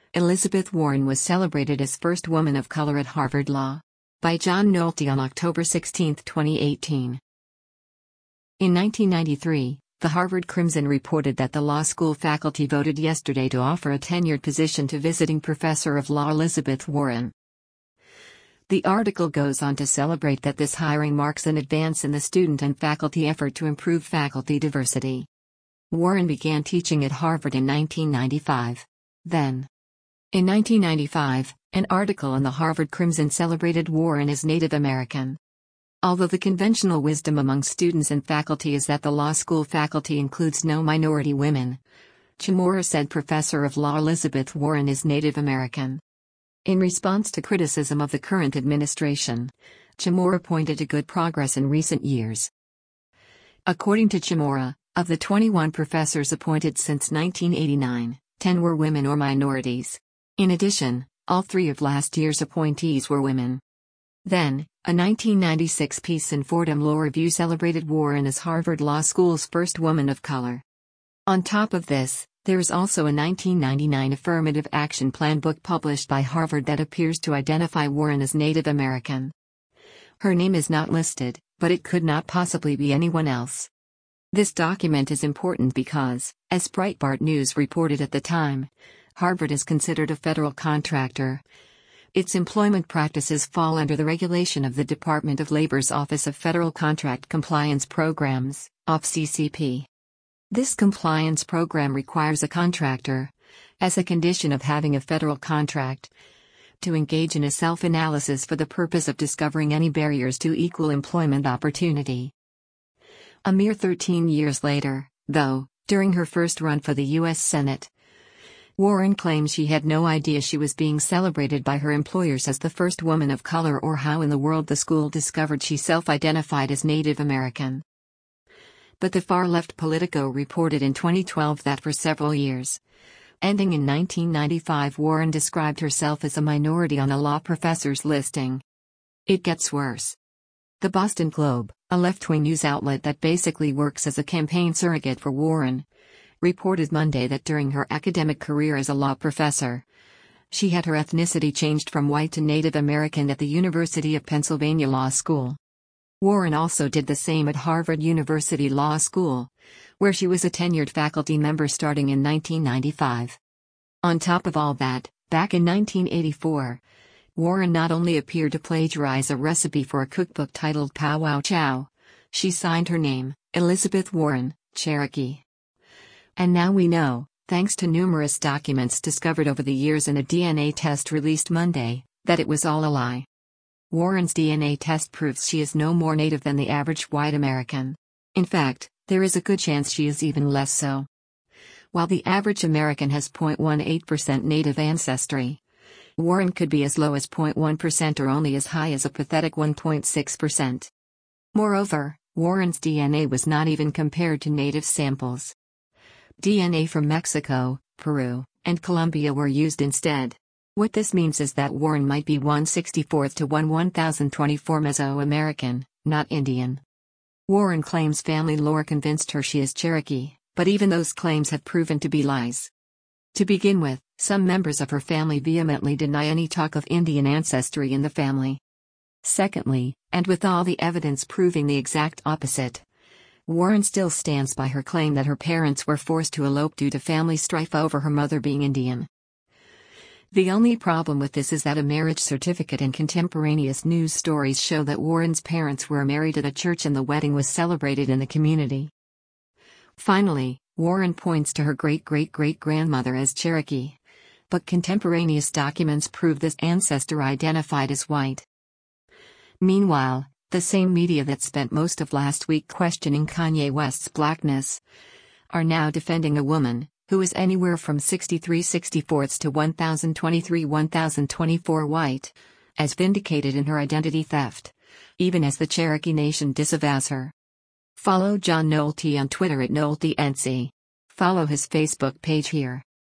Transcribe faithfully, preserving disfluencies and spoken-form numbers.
Elizabeth Warren was celebrated as first woman of color at Harvard Law. By John Nolte on October sixteenth, twenty eighteen. In nineteen ninety-three, the Harvard Crimson reported that the law school faculty voted yesterday to offer a tenured position to visiting professor of law Elizabeth Warren. The article goes on to celebrate that this hiring marks an advance in the student and faculty effort to improve faculty diversity. Warren began teaching at Harvard in nineteen ninety-five. Then, in nineteen ninety-five, an article in the Harvard Crimson celebrated Warren as Native American. Although the conventional wisdom among students and faculty is that the law school faculty includes no minority women, Chamorro said Professor of Law Elizabeth Warren is Native American. In response to criticism of the current administration, Chamorro pointed to good progress in recent years. According to Chamorro, of the twenty-one professors appointed since nineteen eighty-nine, ten were women or minorities. In addition, all three of last year's appointees were women. Then, a nineteen ninety-six piece in Fordham Law Review celebrated Warren as Harvard Law School's first woman of color. On top of this, there is also a nineteen ninety-nine affirmative action plan book published by Harvard that appears to identify Warren as Native American. Her name is not listed, but it could not possibly be anyone else. This document is important because, as Breitbart News reported at the time, Harvard is considered a federal contractor. Its employment practices fall under the regulation of the Department of Labor's Office of Federal Contract Compliance Programs, O F C C P. This compliance program requires a contractor, as a condition of having a federal contract, to engage in a self-analysis for the purpose of discovering any barriers to equal employment opportunity. A mere thirteen years later, though, during her first run for the U S Senate, Warren claims she had no idea she was being celebrated by her employers as the first woman of color or how in the world the school discovered she self-identified as Native American. But the far-left Politico reported in twenty twelve that for several years, ending in nineteen ninety-five, Warren described herself as a minority on a law professor's listing. It gets worse. The Boston Globe, a left-wing news outlet that basically works as a campaign surrogate for Warren, reported Monday that during her academic career as a law professor, she had her ethnicity changed from white to Native American at the University of Pennsylvania Law School. Warren also did the same at Harvard University Law School, where she was a tenured faculty member starting in nineteen ninety-five. On top of all that, back in nineteen eighty-four, Warren not only appeared to plagiarize a recipe for a cookbook titled Pow Wow Chow, she signed her name, Elizabeth Warren, Cherokee. And now we know, thanks to numerous documents discovered over the years and a D N A test released Monday, that it was all a lie. Warren's D N A test proves she is no more Native than the average white American. In fact, there is a good chance she is even less so. While the average American has zero point one eight percent Native ancestry, Warren could be as low as zero point one percent or only as high as a pathetic one point six percent. Moreover, Warren's D N A was not even compared to Native samples. D N A from Mexico, Peru, and Colombia were used instead. What this means is that Warren might be one sixty-fourth to one thousand twenty-four Mesoamerican, not Indian. Warren claims family lore convinced her she is Cherokee, but even those claims have proven to be lies. To begin with, some members of her family vehemently deny any talk of Indian ancestry in the family. Secondly, and with all the evidence proving the exact opposite, Warren still stands by her claim that her parents were forced to elope due to family strife over her mother being Indian. The only problem with this is that a marriage certificate and contemporaneous news stories show that Warren's parents were married at a church and the wedding was celebrated in the community. Finally, Warren points to her great-great-great-grandmother as Cherokee, but contemporaneous documents prove this ancestor identified as white. Meanwhile, the same media that spent most of last week questioning Kanye West's blackness are now defending a woman who is anywhere from sixty-three sixty-fourths to one thousand twenty-three one thousand twenty-four white, as vindicated in her identity theft, even as the Cherokee Nation disavows her. Follow John Nolte on Twitter at NolteNC. Follow his Facebook page here.